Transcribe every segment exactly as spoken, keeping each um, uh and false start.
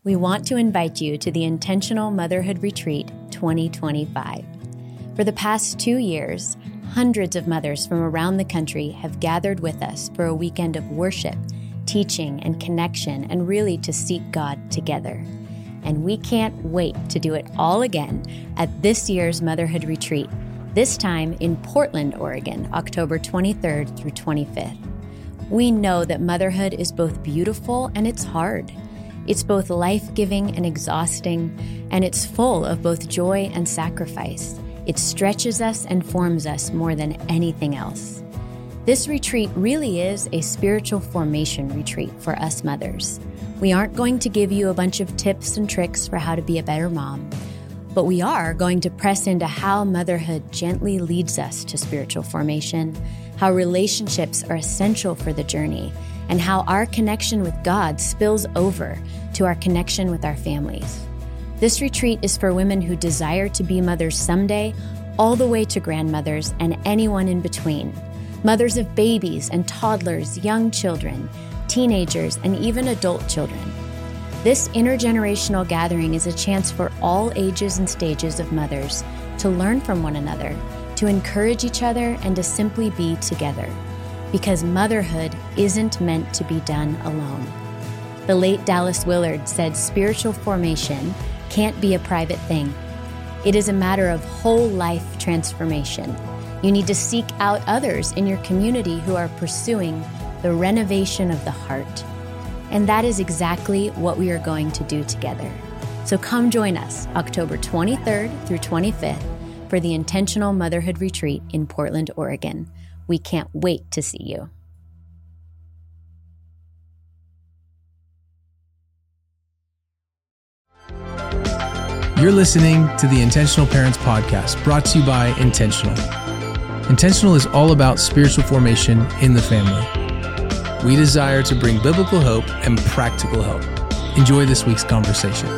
we want to invite you to the Intentional Motherhood Retreat twenty twenty-five. For the past two years, hundreds of mothers from around the country have gathered with us for a weekend of worship, teaching, and connection, and really to seek God together. And we can't wait to do it all again at this year's Motherhood Retreat, this time in Portland, Oregon, October twenty-third through twenty-fifth. We know that motherhood is both beautiful and it's hard. It's both life-giving and exhausting, and it's full of both joy and sacrifice. It stretches us and forms us more than anything else. This retreat really is a spiritual formation retreat for us mothers. We aren't going to give you a bunch of tips and tricks for how to be a better mom, but we are going to press into how motherhood gently leads us to spiritual formation, how relationships are essential for the journey, and how our connection with God spills over to our connection with our families. This retreat is for women who desire to be mothers someday, all the way to grandmothers and anyone in between. Mothers of babies and toddlers, young children, teenagers, and even adult children. This intergenerational gathering is a chance for all ages and stages of mothers to learn from one another, to encourage each other, and to simply be together. Because motherhood isn't meant to be done alone. The late Dallas Willard said spiritual formation can't be a private thing. It is a matter of whole life transformation. You need to seek out others in your community who are pursuing the renovation of the heart. And that is exactly what we are going to do together. So come join us October twenty-third through twenty-fifth for the Intentional Motherhood Retreat in Portland, Oregon. We can't wait to see you. You're listening to the Intentional Parents Podcast, brought to you by Intentional. Intentional is all about spiritual formation in the family. We desire to bring biblical hope and practical help. Enjoy this week's conversation.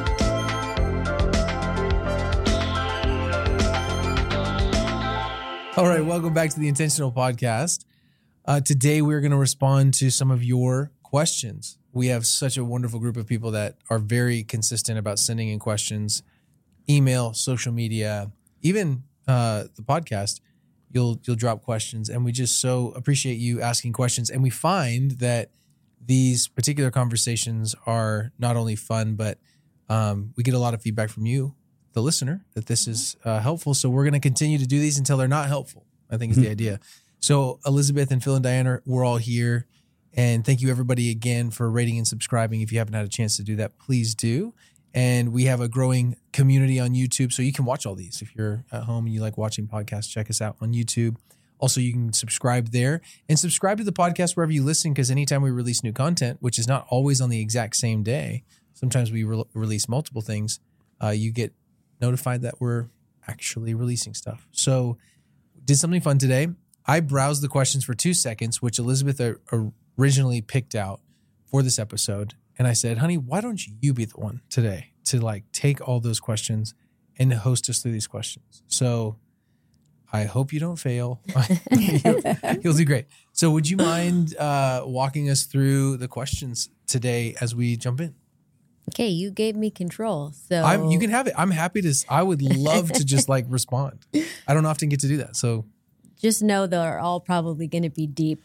All right, welcome back to the Intentional Podcast. Uh, today, we're going to respond to some of your questions. We have such a wonderful group of people that are very consistent about sending in questions, email, social media, even uh, the podcast. You'll you'll drop questions, and we just so appreciate you asking questions. And we find that these particular conversations are not only fun, but um, we get a lot of feedback from you, the listener, that this is uh, helpful. So we're going to continue to do these until they're not helpful, I think is the idea. So Elizabeth and Phil and Diana, we're all here. And thank you everybody again for rating and subscribing. If you haven't had a chance to do that, please do. And we have a growing community on YouTube, so you can watch all these. If you're at home and you like watching podcasts, check us out on YouTube. Also, you can subscribe there and subscribe to the podcast wherever you listen, because anytime we release new content, which is not always on the exact same day, sometimes we re- release multiple things, uh, you get notified that we're actually releasing stuff. So did something fun today. I browsed the questions for two seconds, which Elizabeth originally picked out for this episode. And I said, honey, why don't you be the one today to like take all those questions and host us through these questions? So I hope you don't fail. you'll, you'll do great. So would you mind uh, walking us through the questions today as we jump in? Okay, you gave me control. So I'm, you can have it. I'm happy to, I would love to just like respond. I don't often get to do that. So just know they're all probably going to be deep.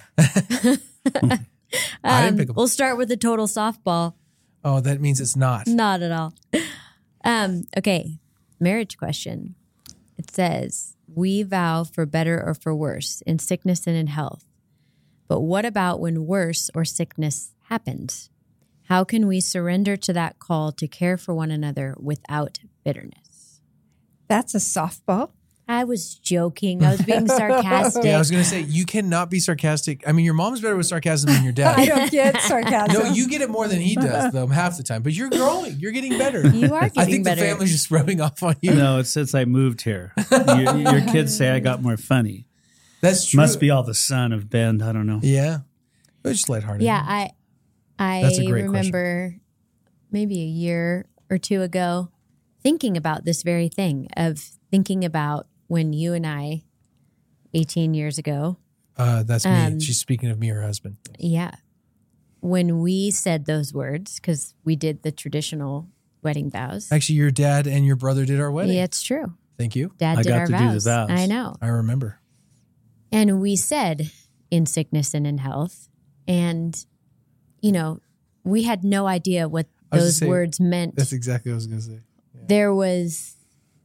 I didn't pick um, we'll start with a total softball. Oh, that means it's not. Not at all. Um, okay, marriage question. It says, we vow for better or for worse in sickness and in health. But what about when worse or sickness happens? How can we surrender to that call to care for one another without bitterness? That's a softball. I was joking. I was being sarcastic. Yeah, I was going to say, you cannot be sarcastic. I mean, your mom's better with sarcasm than your dad. I don't get sarcasm. No, you get it more than he does, though, half the time. But you're growing. You're getting better. You are getting I think better. the family's just rubbing off on you. No, it's since I moved here. Your, your kids say I got more funny. That's true. Must be all the sun of Bend. I don't know. Yeah. It was just lighthearted. Yeah, I I That's a great remember question. Maybe a year or two ago thinking about this very thing of thinking about when you and I, eighteen years ago. Uh, that's Um, me. She's speaking of me, her husband. Yeah. when we said those words, because we did the traditional wedding vows. Actually, your dad and your brother did our wedding. Yeah, it's true. Thank you. Dad I did got our to do vows. the vows. I know. I remember. And we said in sickness and in health. And, you know, we had no idea what I was those just saying, words meant. That's exactly what I was going to say. There was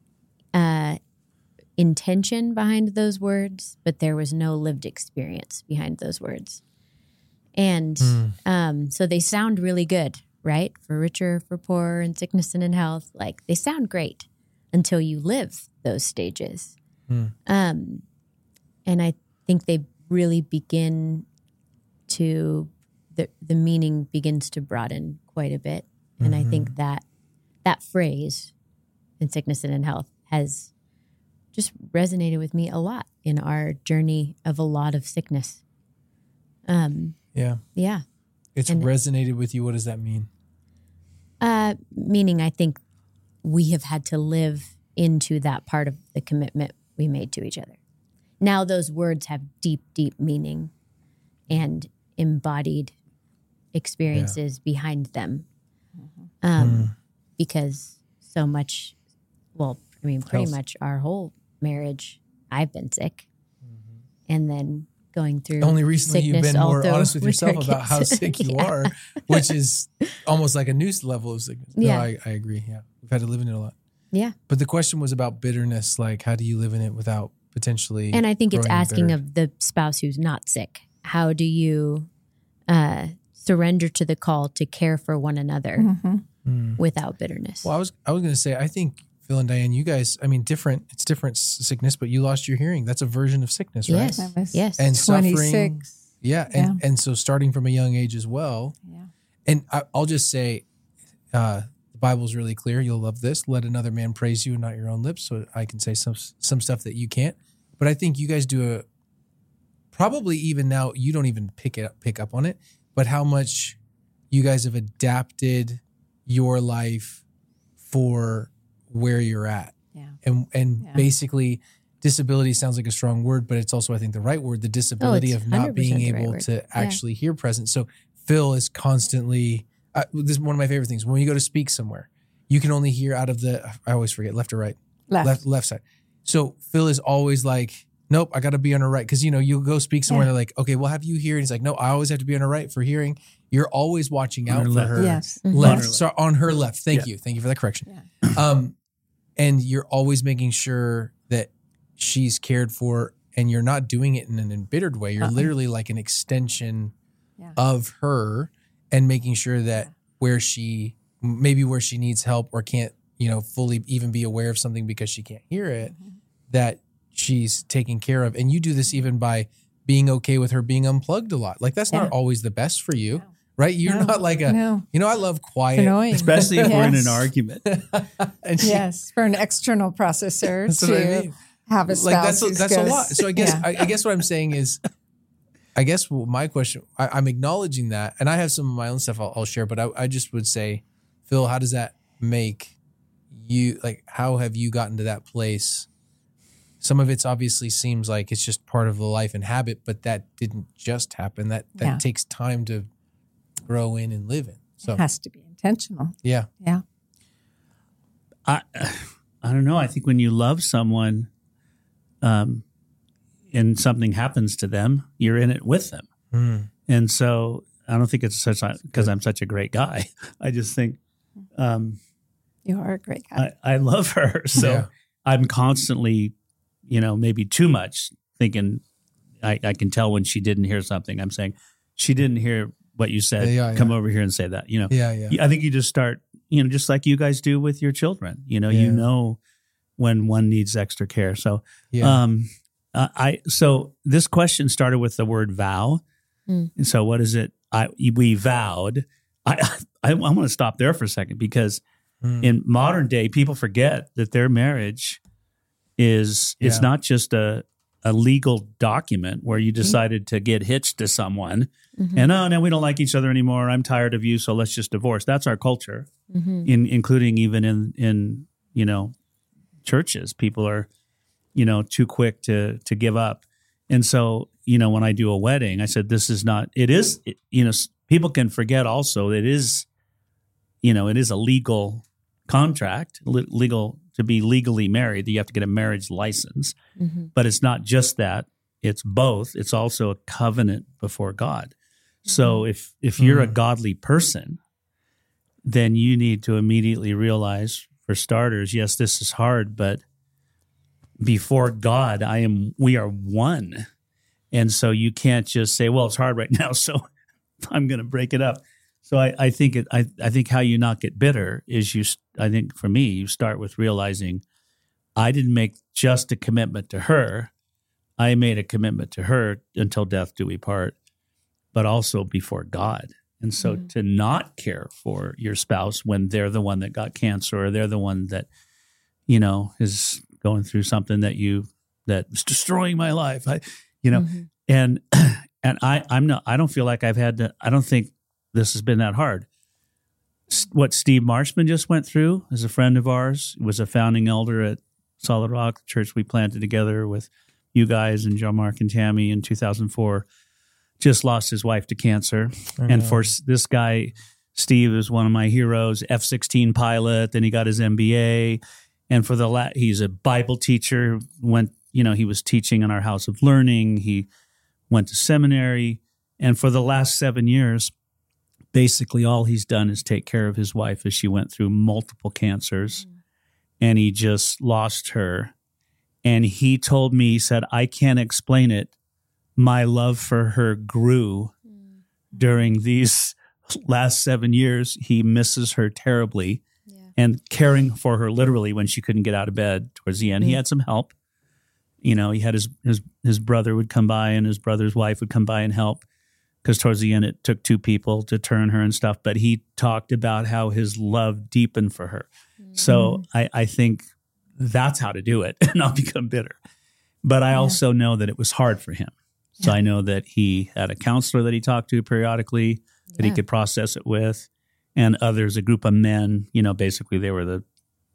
uh, intention behind those words, but there was no lived experience behind those words. And Mm. um, so they sound really good, right? For richer, for poorer, in sickness and in health. Like they sound great until you live those stages. Mm. Um, and I think they really begin to, the, the meaning begins to broaden quite a bit. And I think that that phrase in sickness and in health has just resonated with me a lot in our journey of a lot of sickness. Um, Yeah. yeah. It's And- resonated with you. What does that mean? Uh, meaning I think we have had to live into that part of the commitment we made to each other. Now those words have deep, deep meaning and embodied experiences behind them. Um, because so much, well, I mean, pretty Health. much our whole marriage, I've been sick. And then going through Only recently you've sickness been more also honest with with yourself our about how kids. sick you Yeah. are, which is almost like a new level of sickness. Yeah. No, I, I agree. Yeah. We've had to live in it a lot. Yeah. But the question was about bitterness. Like, how do you live in it without potentially? And I think it's growing asking bitter? of the spouse who's not sick. How do you uh, surrender to the call to care for one another Mm-hmm. Mm. without bitterness? Well, I was I was going to say, I think Phil and Diane, you guys, I mean, different. It's different s- sickness, but you lost your hearing. That's a version of sickness, right? Yes. I was Yes. And suffering. twenty-six. Yeah, and and so starting from a young age as well. Yeah. And I, I'll just say, uh, the Bible's really clear. You'll love this. Let another man praise you, and not your own lips. So I can say some some stuff that you can't. But I think you guys do a probably even now you don't even pick it up, pick up on it. But how much you guys have adapted your life for where you're at, Yeah. and and Yeah. basically. Disability sounds like a strong word, but it's also, I think, the right word, the disability Oh, it's of not being one hundred percent the right able word. to Yeah. actually hear present. So Phil is constantly, uh, this is one of my favorite things. When you go to speak somewhere, you can only hear out of the, I always forget, left or right? Left. Left, left side. So Phil is always like, nope, I got to be on her right. Because, you know, you'll go speak somewhere Yeah. and they're like, okay, we'll have you here. And he's like, no, I always have to be on her right for hearing. You're always watching On out her for left. her. Yes. Mhm. Left. Yes. So on her left. Thank Yeah. you. Thank you for that correction. Yeah. Um, and you're always making sure that she's cared for, and you're not doing it in an embittered way. You're Uh-uh. literally like an extension Yeah. of her, and making sure that where she, maybe where she needs help or can't, you know, fully even be aware of something because she can't hear it, Mm-hmm. that she's taken care of. And you do this even by being okay with her being unplugged a lot. Like that's Yeah. not always the best for you, No. right? You're No. not like a, No. you know, I love It's quiet. annoying. Especially if we're in Yes. an argument. and she, Yes, for an external processor That's to what I mean. have a spouse Like that's a, who's that's a goes- lot. So I guess Yeah. I, I guess what I'm saying is, I guess what my question, I, I'm acknowledging that, and I have some of my own stuff I'll, I'll share, but I, I just would say, Phil, how does that make you, like, how have you gotten to that place? Some of it's obviously seems like it's just part of the life and habit, but that didn't just happen. That that Yeah. takes time to grow in and live in. So It has to be intentional. yeah, Yeah. I I don't know. I think when you love someone, um, and something happens to them, you're in it with them. Mm. And so I don't think it's such because I'm such a great guy. I just think um, You are a great guy. I, I love her. So Yeah. I'm constantly, you know, maybe too much thinking I, I can tell when she didn't hear something. I'm saying she didn't hear what you said. Yeah, yeah, Come yeah. over here and say that, you know. yeah, yeah, I think you just start, you know, just like you guys do with your children. You know, Yeah. you know when one needs extra care. So, yeah. um, uh, I so this question started with the word vow, Mm. and so what is it? I we vowed. I I, I want to stop there for a second because Mm. in modern day, people forget that their marriage is it's Yeah. not just a a legal document where you decided to get hitched to someone Mhm. and oh no, we don't like each other anymore. I'm tired of you, so let's just divorce. That's our culture, Mhm. in including even in in you know churches. People are you know too quick to to give up, and so you know when I do a wedding, I said this is not. It is it, you know s- people can forget also it is, you know, it is a legal contract, le- legal to be legally married. You have to get a marriage license, Mm-hmm. but it's not just that. It's both. It's also a covenant before God. So if if you're a godly person, then you need to immediately realize, for starters, yes, this is hard, but before God, I am. We are one, and so you can't just say, "Well, it's hard right now, so I'm going to break it up." So I, I think it. I, I think how you not get bitter is you. I think for me, you start with realizing I didn't make just a commitment to her. I made a commitment to her until death do we part, but also before God. And so Mm-hmm. to not care for your spouse when they're the one that got cancer or they're the one that, you know, is going through something that you, that's destroying my life, I, you know, Mm-hmm. and, and I, I'm not, I don't feel like I've had to, I don't think this has been that hard. S- What Steve Marshman just went through as a friend of ours, was a founding elder at Solid Rock, the church we planted together with you guys and John Mark and Tammy in two thousand four, just lost his wife to cancer. And for s- this guy, Steve is one of my heroes, F sixteen pilot, then he got his M B A. And for the la- he's a Bible teacher, went, you know, he was teaching in our House of Learning. He went to seminary. And for the last seven years, basically all he's done is take care of his wife as she went through multiple cancers. And he just lost her. And he told me, he said, I can't explain it. My love for her grew during these last seven years. He misses her terribly Yeah. and caring for her literally when she couldn't get out of bed towards the end. He had some help. You know, he had his, his, his brother would come by and his brother's wife would come by and help, because towards the end it took two people to turn her and stuff. But he talked about how his love deepened for her. So I, I think that's how to do it and not become bitter. But I also know that it was hard for him. So Yeah. I know that he had a counselor that he talked to periodically that he Yeah. could process it with, and others, a group of men, you know, basically they were the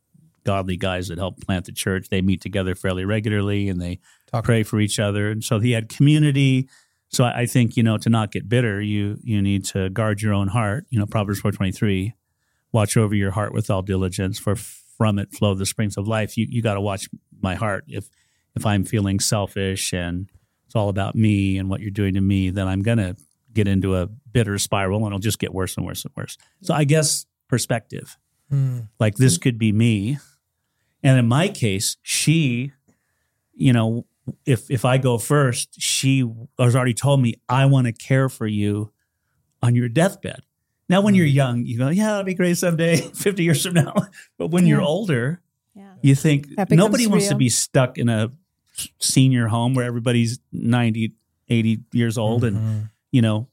godly guys that helped plant the church. They meet together fairly regularly and they Talk. pray for each other. And so he had community. So I I think, you know, to not get bitter, you you need to guard your own heart. You know, Proverbs four twenty-three, watch over your heart with all diligence, for from it flow the springs of life. You you got to watch my heart. If if I'm feeling selfish and it's all about me and what you're doing to me, then I'm going to get into a bitter spiral and it'll just get worse and worse and worse. So I guess perspective, Mm. like this could be me. And in my case, she, you know, if if I go first, she has already told me, I want to care for you on your deathbed. Now, when you're young, you go, yeah, that'll be great someday, fifty years from now. But when you're Yeah. older, Yeah. you think That becomes nobody wants to real. be stuck in a senior home where everybody's ninety, eighty years old and, Mhm. you know,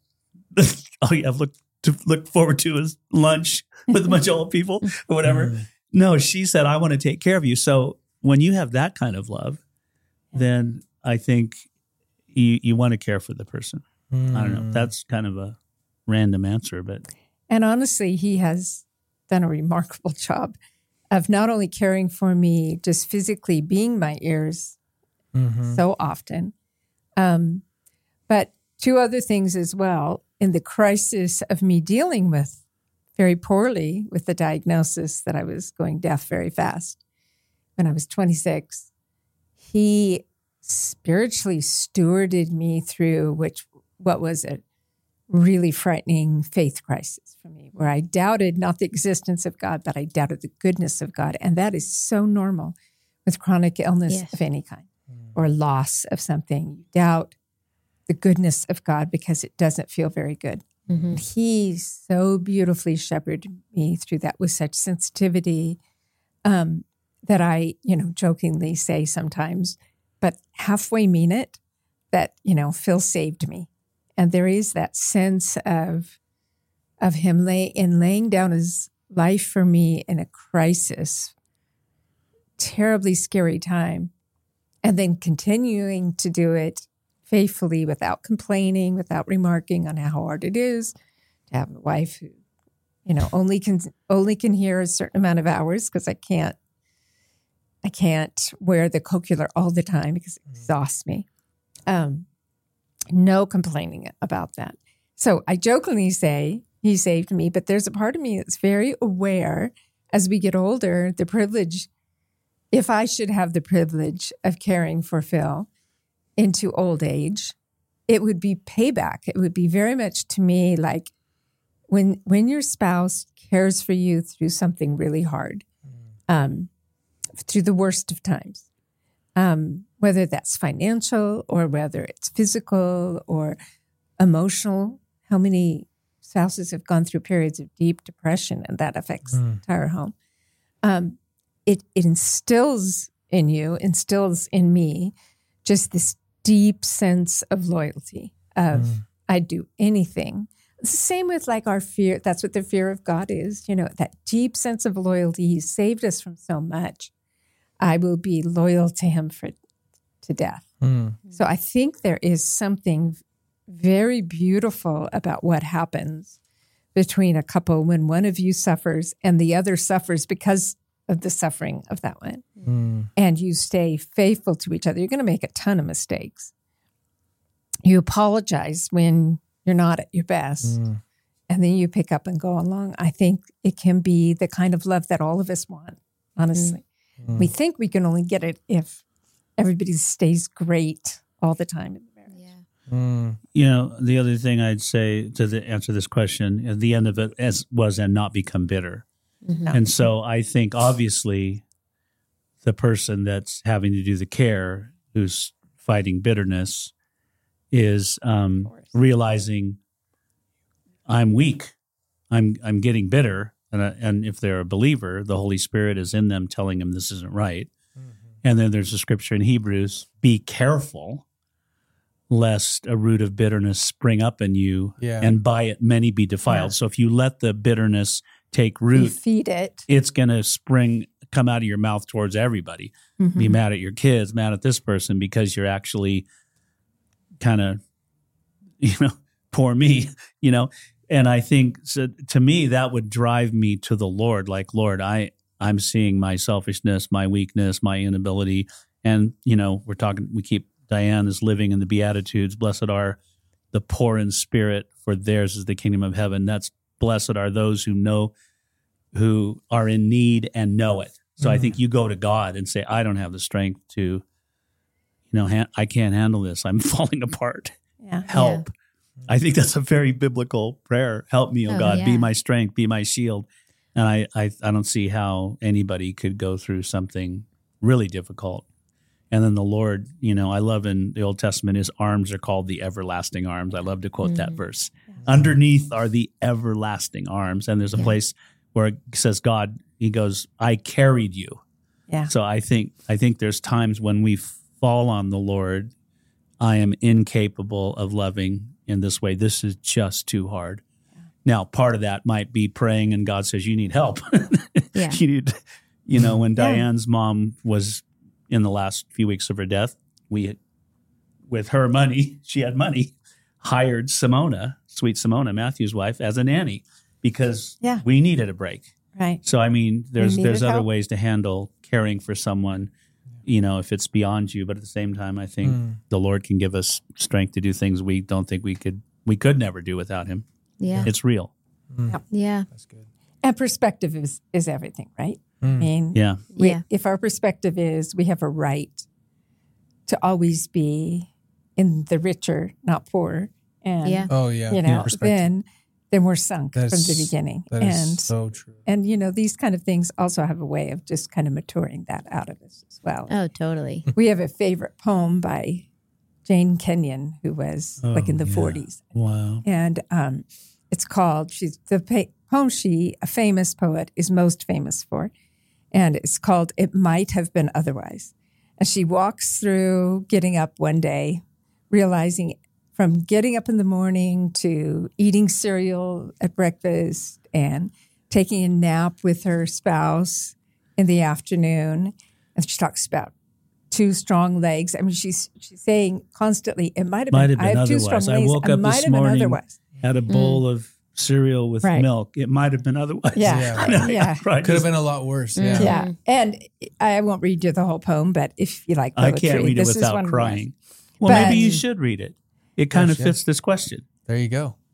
all you have look to look forward to is lunch with a bunch of old people or whatever. Mhm. No, she said, I want to take care of you. So when you have that kind of love, then I think you, you want to care for the person. I don't know. Mm. That's kind of a random answer, but And honestly, he has done a remarkable job of not only caring for me, just physically being my ears Mhm. so often, um, but two other things as well. In the crisis of me dealing with very poorly with the diagnosis that I was going deaf very fast when I was twenty-six, he spiritually stewarded me through which what was a really frightening faith crisis for me, where I doubted not the existence of God, but I doubted the goodness of God. And that is so normal with chronic illness Yes. of any kind or loss of something. You doubt the goodness of God because it doesn't feel very good. Mhm. He so beautifully shepherded me through that with such sensitivity um, that I, you know, jokingly say sometimes, but halfway mean it, that, you know, Phil saved me. And there is that sense of of him lay in laying down his life for me in a crisis, terribly scary time, and then continuing to do it faithfully without complaining, without remarking on how hard it is to have a wife who, you know, only can only can hear a certain amount of hours because I can't I can't wear the cochlear all the time because it exhausts me. Um, no complaining about that. So I jokingly say he saved me, but there's a part of me that's very aware as we get older, the privilege, if I should have the privilege of caring for Phil into old age, it would be payback. It would be very much to me like when when your spouse cares for you through something really hard, um, through the worst of times, um, whether that's financial or whether it's physical or emotional. How many spouses have gone through periods of deep depression and that affects mm. the entire home? Um, it, it instills in you, instills in me just this deep sense of loyalty of mm. I'd do anything. It's the same with like our fear. That's what the fear of God is. You know, that deep sense of loyalty. He saved us from so much. I will be loyal to him for to death. Mm. So I think there is something very beautiful about what happens between a couple when one of you suffers and the other suffers because of the suffering of that one. Mm. And you stay faithful to each other. You're going to make a ton of mistakes. You apologize when you're not at your best. Mm. And then you pick up and go along. I think it can be the kind of love that all of us want, honestly. Mm. We think we can only get it if everybody stays great all the time in the marriage. Yeah. Mm. You know, the other thing I'd say to the, answer this question, at the end of it as was and not become bitter. Mm-hmm. And so I think obviously the person that's having to do the care, who's fighting bitterness, is um, realizing I'm weak, I'm I'm getting bitter, and uh, and if they're a believer, the Holy Spirit is in them telling them this isn't right. Mm-hmm. And then there's a scripture in Hebrews: be careful lest a root of bitterness spring up in you, yeah. and by it many be defiled. Yeah. So if you let the bitterness take root, you feed it, it's going to spring, come out of your mouth towards everybody. Mm-hmm. Be mad at your kids, mad at this person, because you're actually kind of, you know, poor me, you know. And I think, so to me, that would drive me to the Lord. Like, Lord, I, I'm seeing my selfishness, my weakness, my inability. And, you know, we're talking, we keep, Diane is living in the Beatitudes. Blessed are the poor in spirit, for theirs is the kingdom of heaven. That's blessed are those who know, who are in need and know it. So mm-hmm. I think you go to God and say, I don't have the strength to, you know, ha- I can't handle this. I'm falling apart. Yeah. Help. Yeah. I think that's a very biblical prayer. Help me, oh, oh God, yeah. be my strength, be my shield. And I, I, I don't see how anybody could go through something really difficult. And then the Lord, you know, I love in the Old Testament, his arms are called the everlasting arms. I love to quote mm-hmm. that verse. Yes. Underneath are the everlasting arms. And there's a yeah. place where it says, God, he goes, I carried you. Yeah. So I think I think there's times when we fall on the Lord, I am incapable of loving in this way. This is just too hard. Yeah. Now, part of that might be praying and God says, you need help. yeah. You need, you know, when yeah. Diane's mom was in the last few weeks of her death, we, with her money, she had money, hired Simona, sweet Simona, Matthew's wife, as a nanny because yeah. we needed a break. Right. So, I mean, there's there's other help. ways to handle caring for someone, you know, if it's beyond you. But at the same time, I think mm. the Lord can give us strength to do things we don't think we could, we could never do without him. Yeah. It's real. Mm. Yeah. yeah. That's good. And perspective is, is everything, right? Mm. I mean, yeah. We, yeah. if our perspective is we have a right to always be in the richer, not poor, and yeah. oh yeah, you know, yeah. then then we're sunk That's, from the beginning. That and is so true. And you know, these kind of things also have a way of just kind of maturing that out of us as well. Oh, totally. We have a favorite poem by Jane Kenyon, who was oh, like in the yeah. forties. Wow. And um, it's called, she's the pa- poem she, a famous poet, is most famous for. And it's called It Might Have Been Otherwise. And she walks through getting up one day, realizing from getting up in the morning to eating cereal at breakfast and taking a nap with her spouse in the afternoon. And she talks about two strong legs. I mean, she's she's saying constantly, it might have been, might have been I have otherwise. two strong I legs. woke It up might this have been morning, otherwise. had a bowl Mm. of cereal with Right. milk. It might have been otherwise. Yeah. Yeah. yeah. Right. Could have been a lot worse. Yeah. Yeah. And I won't read you the whole poem, but if you like I poetry, can't read it this is without one of crying. the Well, But- maybe you should read it. It kind Yes, of yeah. fits this question. There you go.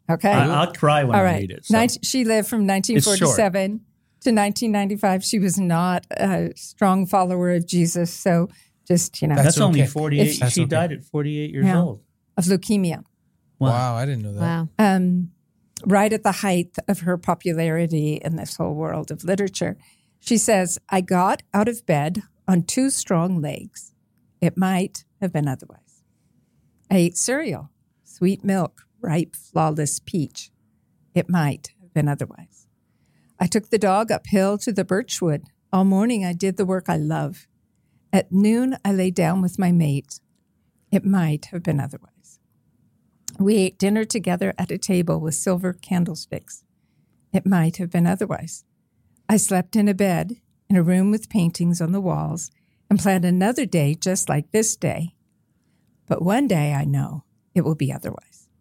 Okay. I, I'll cry when All I right. read it. So. Nin- she lived from nineteen forty-seven to nineteen ninety-five. She was not a strong follower of Jesus. So just, you know, That's, That's only okay. forty-eight. If- she That's okay. died at forty-eight years Yeah. old. of leukemia. Wow. Wow. I didn't know that. Wow. Um, right at the height of her popularity in this whole world of literature. She says, I got out of bed on two strong legs. It might have been otherwise. I ate cereal, sweet milk, ripe, flawless peach. It might have been otherwise. I took the dog uphill to the birchwood. All morning I did the work I love. At noon I lay down with my mate. It might have been otherwise. We ate dinner together at a table with silver candlesticks. It might have been otherwise. I slept in a bed in a room with paintings on the walls and planned another day just like this day. But one day I know it will be otherwise.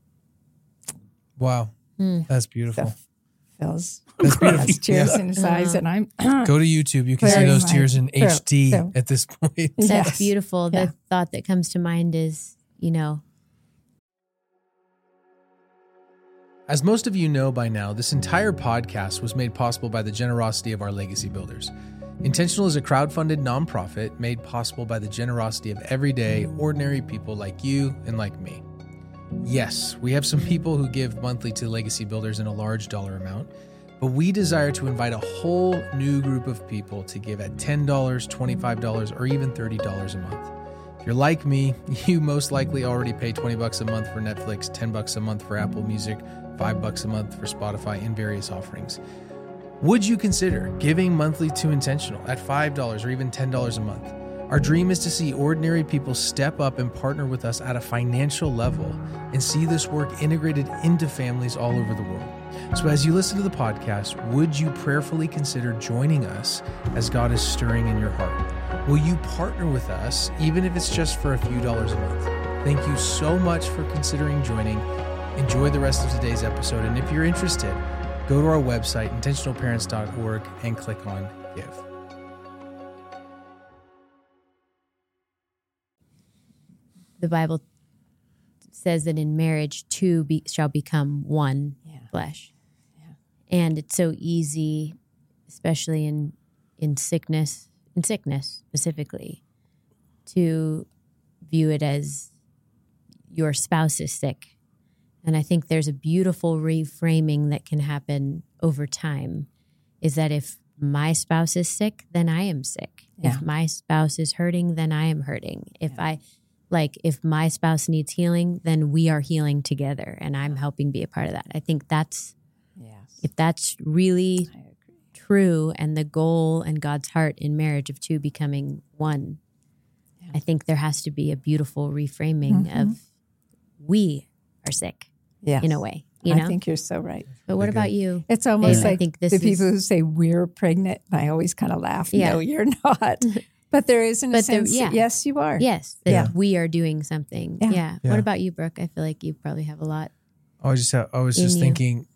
Wow. Mm. That's beautiful. So Phil's That's beautiful. has tears Yeah. in his eyes, and I'm Go to YouTube. You can see Very those much. tears in So- H D so- at this point. That's Yes. beautiful. Yeah. The thought that comes to mind is, you know, As most of you know by now, this entire podcast was made possible by the generosity of our legacy builders. Intentional is a crowdfunded nonprofit made possible by the generosity of everyday, ordinary people like you and like me. Yes, we have some people who give monthly to legacy builders in a large dollar amount, but we desire to invite a whole new group of people to give at ten dollars, twenty-five dollars, or even thirty dollars a month. If you're like me, you most likely already pay twenty bucks a month for Netflix, ten bucks a month for Apple Music, five bucks a month for Spotify, and various offerings. Would you consider giving monthly to Intentional at five dollars or even ten dollars a month? Our dream is to see ordinary people step up and partner with us at a financial level and see this work integrated into families all over the world. So as you listen to the podcast, would you prayerfully consider joining us as God is stirring in your heart? Will you partner with us, even if it's just for a few dollars a month? Thank you so much for considering joining. Enjoy the rest of today's episode. And if you're interested, go to our website, intentional parents dot org, and click on Give. the Bible says that in marriage, two be, shall become one Yeah. flesh. Yeah. And it's so easy, especially in in sickness, in sickness specifically, to view it as your spouse is sick. And I think there's a beautiful reframing that can happen over time, is that if my spouse is sick, then I am sick. Yeah. If my spouse is hurting, then I am hurting. If I, like, if my spouse needs healing, then we are healing together and I'm helping be a part of that. I think that's, Yes. if that's really I agree. true and the goal and God's heart in marriage of two becoming one, Yeah. I think there has to be a beautiful reframing Mhm. of we are sick Yes. in a way, you I know? think you're so right. But what Really about good. you? It's almost Babe, I like think this the is- people who say we're pregnant, and I always kind of laugh. Yeah. No, you're not. But there is in a But there- sense, yeah. yes, you are. Yes, that Yeah. we are doing something. Yeah. Yeah. Yeah. What about you, Brooke? I feel like you probably have a lot. I was just I was In just you. thinking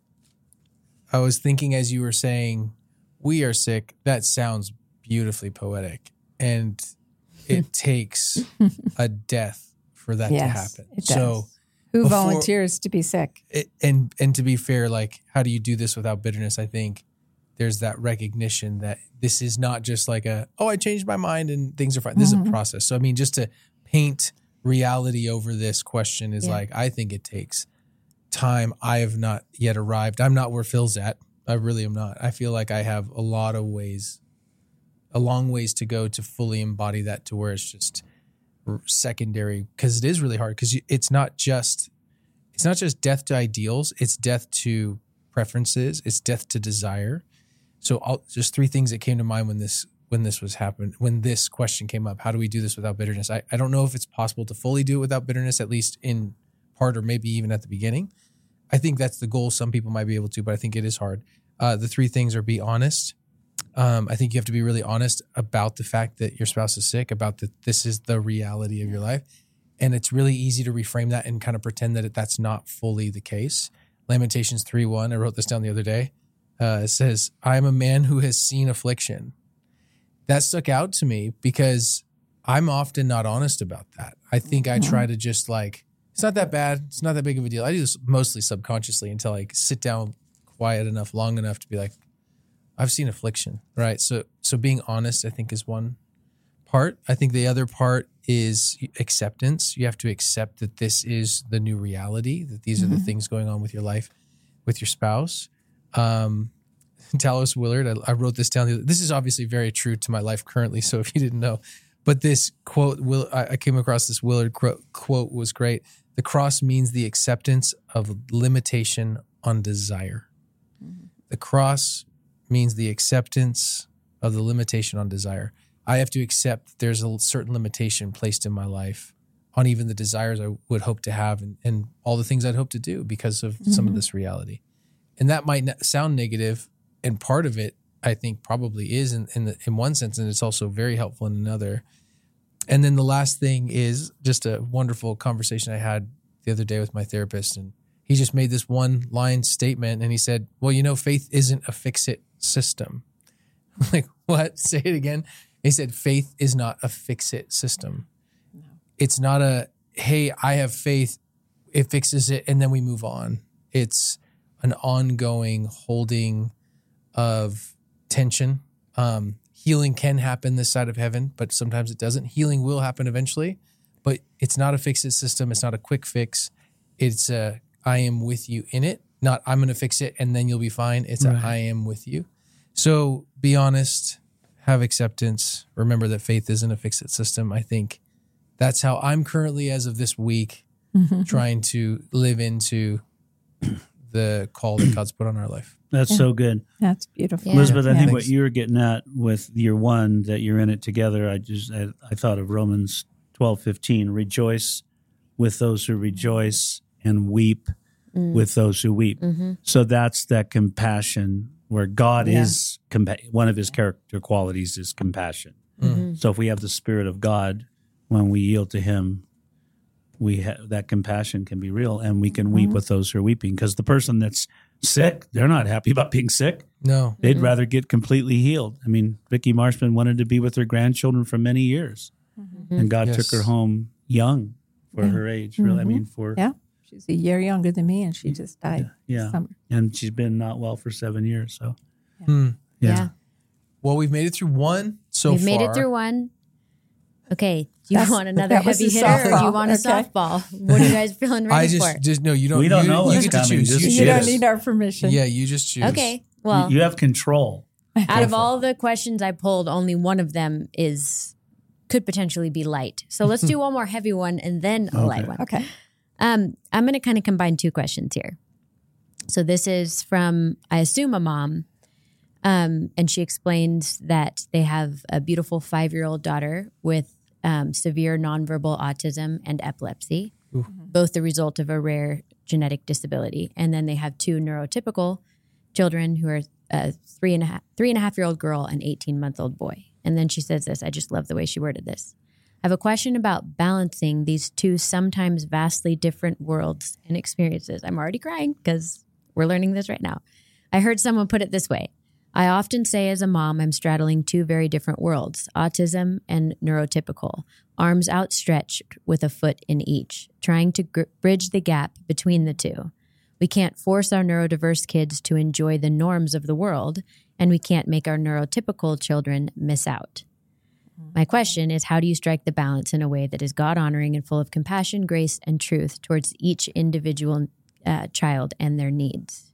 I was thinking as you were saying we are sick, that sounds beautifully poetic. And it takes a death for that Yes, to happen. it does. So Who Before- volunteers to be sick? it, and and to be fair, like how do you do this without bitterness? I think there's that recognition that this is not just like a, oh, I changed my mind and things are fine. This is Mhm. a process. So I mean, just to paint reality over this question is Yeah. like, I think it takes time. I have not yet arrived. I'm not where Phil's at. I really am not. I feel like I have a lot of ways, a long ways to go to fully embody that, to where it's just r- secondary, because it is really hard, because it's not just it's not just death to ideals, it's death to preferences, it's death to desire. So I'll, just three things that came to mind when this when this was happened when this question came up. How do we do this without bitterness? I, I don't know if it's possible to fully do it without bitterness, at least in part, or maybe even at the beginning. I think that's the goal. Some people might be able to, but I think it is hard. Uh, the three things are: be honest. Um, I think you have to be really honest about the fact that your spouse is sick, about that this is the reality of your life. And it's really easy to reframe that and kind of pretend that it, that's not fully the case. Lamentations three one, I wrote this down the other day. Uh, it says, I am a man who has seen affliction. That stuck out to me because I'm often not honest about that. I think I try to just like It's not that bad. It's not that big of a deal. I do this mostly subconsciously until I sit down quiet enough, long enough to be like, I've seen affliction, right? So, so being honest, I think, is one part. I think the other part is acceptance. You have to accept that this is the new reality, that these mm-hmm. are the things going on with your life, with your spouse. Um, Dallas Willard, I, I wrote this down. This is obviously very true to my life currently. So if you didn't know, but this quote, Will, I, I came across this Willard quote, quote was great. The cross means the acceptance of limitation on desire. Mm-hmm. The cross means the acceptance of the limitation on desire. I have to accept that there's a certain limitation placed in my life on even the desires I would hope to have and, and all the things I'd hope to do because of mm-hmm. some of this reality. And that might not sound negative, and part of it, I think, probably is in in, the, in one sense, and it's also very helpful in another. And then the last thing is just a wonderful conversation I had the other day with my therapist, and he just made this one line statement, and he said, well, you know, faith isn't a fix-it system. I'm like, what? Say it again. He said, faith is not a fix-it system. No. It's not a, hey, I have faith, it fixes it, and then we move on. It's an ongoing holding of tension. Um, healing can happen this side of heaven, but sometimes it doesn't. Healing will happen eventually, but it's not a fix-it system. It's not a quick fix. It's a, I am with you in it, not I'm going to fix it and then you'll be fine. It's right. a, I am with you. So be honest, have acceptance. Remember that faith isn't a fix-it system. I think that's how I'm currently, as of this week, mm-hmm. trying to live into the call that God's put on our life. That's yeah. so good. That's beautiful. Yeah. Elizabeth, I yeah. think what you were getting at with your one, that you're in it together, I just I, I thought of Romans twelve fifteen, rejoice with those who rejoice and weep mm. with those who weep. Mm-hmm. So that's that compassion where God yeah. is, compa- one of his character qualities is compassion. Mm-hmm. So if we have the Spirit of God, when we yield to him, we ha- that compassion can be real, and we can mm-hmm. weep with those who are weeping, because the person that's sick, they're not happy about being sick. No. They'd mm-hmm. rather get completely healed. I mean, Vicki Marshman wanted to be with her grandchildren for many years, mm-hmm. and God yes. took her home young for yeah. her age. Really, mm-hmm. I mean, for yeah, she's a year younger than me, and she just died. Yeah, yeah. and she's been not well for seven years. So, yeah. Hmm. yeah. yeah. Well, we've made it through one so we've far. We've made it through one. Okay, do you That's, want another heavy hitter, or do you want a okay. softball? What are you guys feeling ready I just, for? Just no, you don't. We don't you, know. You what's get to coming. choose. Just You, you don't need our permission. Yeah, you just choose. Okay. Well, you, you have control. Out of all the questions I pulled, only one of them is could potentially be light. So let's do one more heavy one and then a okay. light one. Okay. Um, I'm going to kind of combine two questions here. So this is from, I assume, a mom. Um, and she explains that they have a beautiful five-year-old daughter with um, severe nonverbal autism and epilepsy, Ooh. both the result of a rare genetic disability. And then they have two neurotypical children who are a three and a half, three and a half year old girl and eighteen month old boy. And then she says this, I just love the way she worded this. I have a question about balancing these two sometimes vastly different worlds and experiences. I'm already crying because we're learning this right now. I heard someone put it this way. I often say as a mom, I'm straddling two very different worlds, autism and neurotypical, arms outstretched with a foot in each, trying to gr- bridge the gap between the two. We can't force our neurodiverse kids to enjoy the norms of the world, and we can't make our neurotypical children miss out. My question is, how do you strike the balance in a way that is God-honoring and full of compassion, grace, and truth towards each individual uh, child and their needs?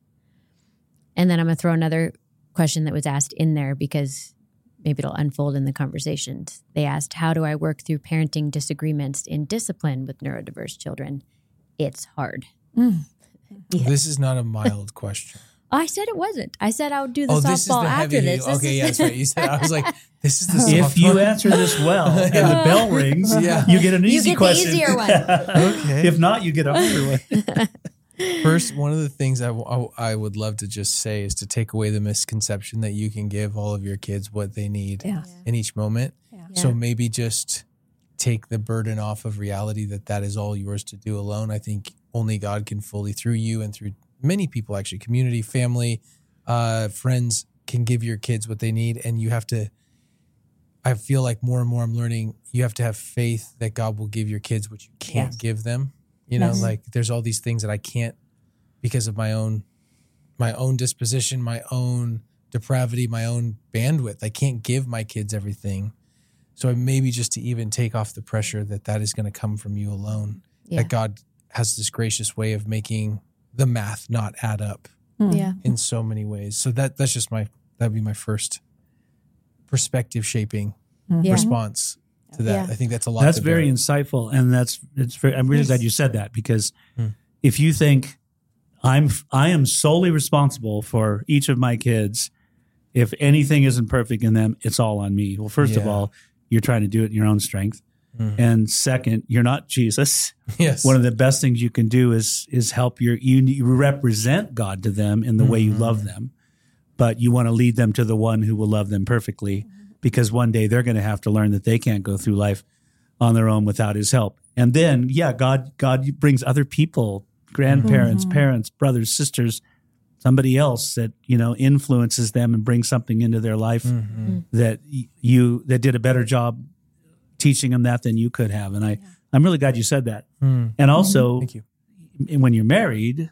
And then I'm going to throw another question that was asked in there because maybe it'll unfold in the conversations. They asked, how do I work through parenting disagreements in discipline with neurodiverse children? It's hard. Mm. Yeah. This is not a mild question. I said it wasn't. I said I would do the oh, softball this is the after heavy, this. this okay, is yeah, that's right. You said, I was like, this is the softball. If you answer this well and the bell rings, yeah. you get an easy you get question. The easier one. Okay. If not, you get a harder one. First, one of the things I, w- I would love to just say is to take away the misconception that you can give all of your kids what they need yeah. in each moment. Yeah. So maybe just take the burden off of reality that that is all yours to do alone. I think only God can fully, through you and through many people, actually, community, family, uh, friends, can give your kids what they need. And you have to, I feel like more and more I'm learning, you have to have faith that God will give your kids what you can't yes. give them. You know, Yes. like there's all these things that I can't because of my own my own disposition, my own depravity, my own bandwidth. I can't give my kids everything. So maybe just to even take off the pressure that that is going to come from you alone. Yeah. That God has this gracious way of making the math not add up Yeah. in so many ways. So that that's just my that'd be my first perspective shaping Yeah. response to that. Yeah. I think that's a lot. That's to very bear. insightful, and that's it's very. I'm really Yes. glad you said that because Hmm. if you think I'm I am solely responsible for each of my kids, if anything isn't perfect in them, it's all on me. Well, first of Yeah. all, you're trying to do it in your own strength, Mhm. and second, you're not Jesus. Yes. One of the best things you can do is is help your you, you represent God to them in the way you love them, but you want to lead them to the one who will love them perfectly, because one day they're going to have to learn that they can't go through life on their own without His help. And then, yeah, God God brings other people, grandparents, parents, brothers, sisters, somebody else that you know influences them and brings something into their life Mhm. that y- you that did a better job teaching them that than you could have. And I I'm really glad you said that. Mm. And also, Thank you. when you're married,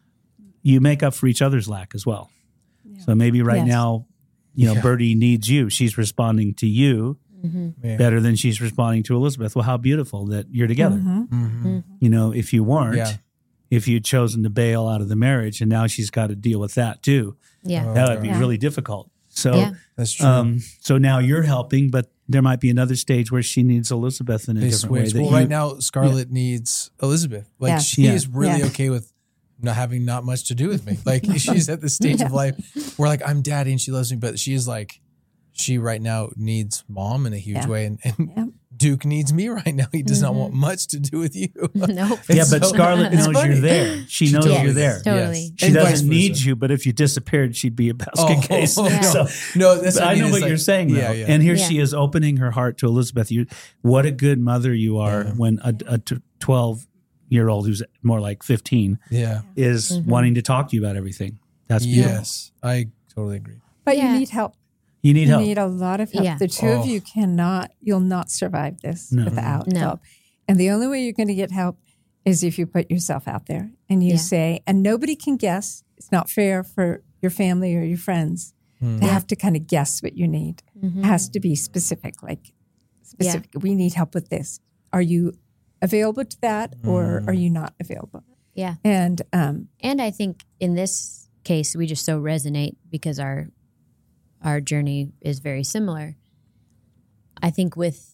you make up for each other's lack as well. So maybe right Yes. now, you know, Yeah. Bertie needs you. She's responding to you Yeah. better than she's responding to Elizabeth. Well, how beautiful that you're together. Mhm. You know, if you weren't, Yeah. if you'd chosen to bail out of the marriage and now she's got to deal with that too, Yeah. Oh, that would be Yeah. really difficult. So, Yeah. That's true. um, so now you're helping, but there might be another stage where she needs Elizabeth in a They different way. switch. that Well, you- right now, Scarlett needs Elizabeth. Like Yeah. she Yeah. is really Yeah. okay with not having not much to do with me. Like she's at the stage of life where like I'm daddy and she loves me, but she is like she right now needs mom in a huge Yeah. way, and, and Yeah. Duke needs me right now. He does not want much to do with you. Nope. yeah, It's but so- Scarlett it's knows funny. you're there. She, She knows totally you're is. there. Totally. She And vice doesn't need versa. you, but if you disappeared, she'd be a basket Oh, case. no. So, No, that's but what I I mean. know It's what like- you're saying, though. Yeah, yeah. And here Yeah. she is opening her heart to Elizabeth. You, what a good mother you are Yeah. when a, a twelve-year-old who's more like fifteen Yeah. is Mhm. wanting to talk to you about everything. That's beautiful. Yes, I totally agree. But Yeah. you need help. You need You help. need a lot of help. Yeah. The two Oh. of you cannot, you'll not survive this No. without No. help. And the only way you're going to get help is if you put yourself out there and you Yeah. say, and nobody can guess. It's not fair for your family or your friends Hmm. to have to kind of guess what you need. Mhm. It has to be specific, like specific. We need help with this. Are you available to that or are you not available? Yeah. And um, And I think in this case, we just so resonate because our our journey is very similar. I think with,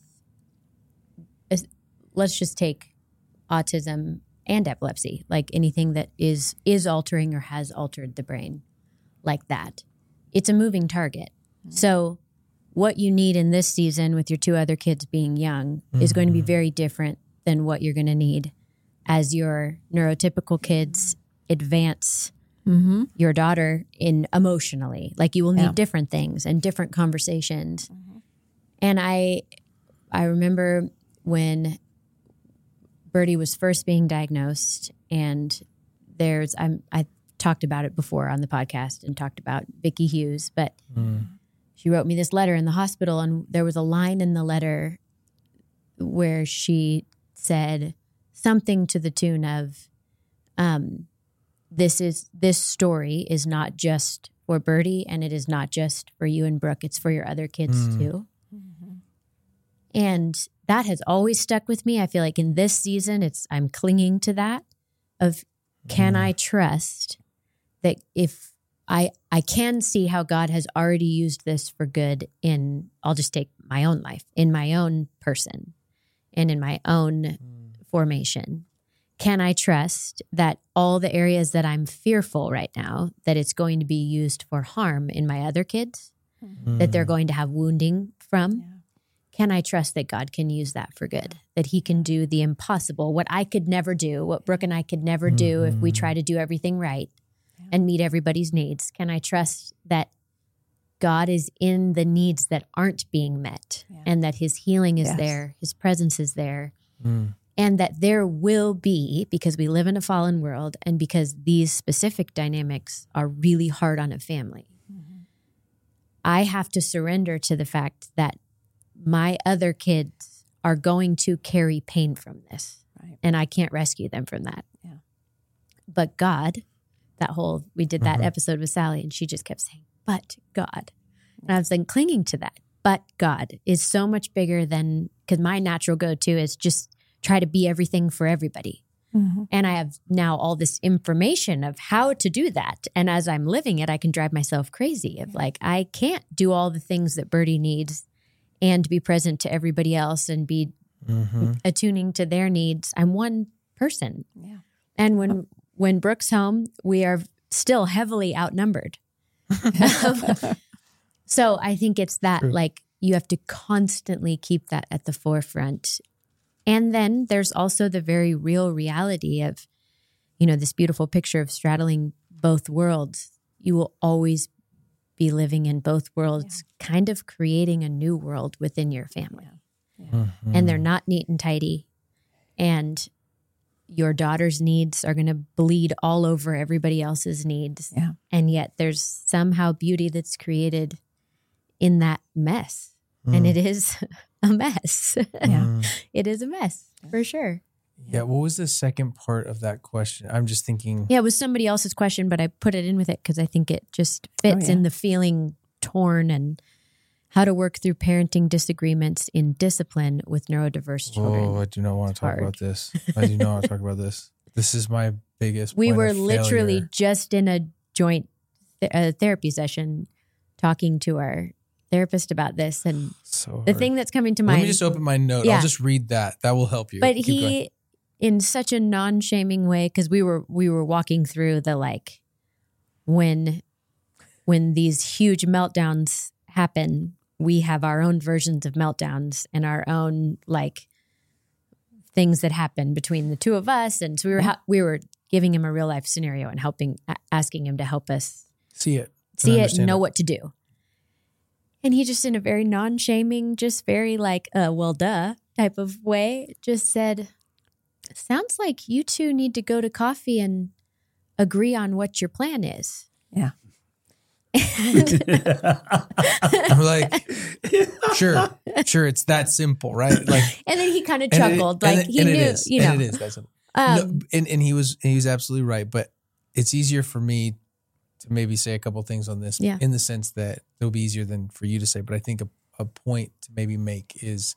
let's just take autism and epilepsy, like anything that is is altering or has altered the brain like that. It's a moving target. So what you need in this season with your two other kids being young is going to be very different than what you're going to need as your neurotypical kids advance mm-hmm. your daughter in emotionally. Like you will need Yeah. different things and different conversations. And I I remember when Bertie was first being diagnosed, and there's I'm I talked about it before on the podcast and talked about Vicki Hughes, but she wrote me this letter in the hospital, and there was a line in the letter where she said something to the tune of, um, this is this story is not just for Bertie, and it is not just for you and Brooke, it's for your other kids Mm. too. And that has always stuck with me. I feel like in this season, it's I'm clinging to that of can I trust that if I I can see how God has already used this for good in, I'll just take my own life, in my own person and in my own formation. Can I trust that all the areas that I'm fearful right now, that it's going to be used for harm in my other kids, that they're going to have wounding from? Can I trust that God can use that for good? That He can do the impossible, what I could never do, what Brooke and I could never do if we try to do everything right and meet everybody's needs? Can I trust that God is in the needs that aren't being met Yeah. and that His healing is Yes. there, His presence is there, Mm. and that there will be, because we live in a fallen world and because these specific dynamics are really hard on a family, I have to surrender to the fact that my other kids are going to carry pain from this. Right. And I can't rescue them from that. Yeah. But God, that whole, we did that Mhm. episode with Sally, and she just kept saying, but God. And I was like clinging to that. But God is so much bigger than, because my natural go-to is just try to be everything for everybody. Mm-hmm. And I have now all this information of how to do that. And as I'm living it, I can drive myself crazy of like, I can't do all the things that Birdie needs and be present to everybody else and be Mm-hmm. attuning to their needs. I'm one person. Yeah. And when, when Brooke's home, we are still heavily outnumbered. So I think it's that, True. like, you have to constantly keep that at the forefront. And then there's also the very real reality of, you know, this beautiful picture of straddling both worlds. You will always be living in both worlds, kind of creating a new world within your family. Mm-hmm. And they're not neat and tidy. And your daughter's needs are going to bleed all over everybody else's needs. Yeah. And yet there's somehow beauty that's created in that mess. And it is a mess. Yeah. It is a mess for sure. Yeah. What was the second part of that question? I'm just thinking. Yeah, it was somebody else's question, but I put it in with it because I think it just fits Oh, yeah. in the feeling torn and how to work through parenting disagreements in discipline with neurodiverse children. Oh, I do not want to talk hard. about this. I do not want to talk about this. This is my biggest. We point were of literally failure. just in a joint th- uh, therapy session talking to our therapist about this. And So the hard. thing that's coming to Let mind, me just open my note. Yeah. I'll just read that. That will help you. but Keep he, going. in such a non-shaming way, because we were we were walking through the like when when these huge meltdowns happen, we have our own versions of meltdowns and our own like things that happen between the two of us. And so we were ha- we were giving him a real life scenario and helping a- asking him to help us See it. see it and understand know it. what to do. And he just in a very non-shaming, just very like, uh, well, duh type of way, just said, sounds like you two need to go to coffee and agree on what your plan is. Yeah. I'm like, sure, sure. It's that simple, right? Like, And then he kind of and it- chuckled, and like it- he and knew, it is, you know. and it is that simple. Um, no, and and he was he was absolutely right. But it's easier for me to maybe say a couple things on this, Yeah. in the sense that it'll be easier than for you to say. But I think a, a point to maybe make is,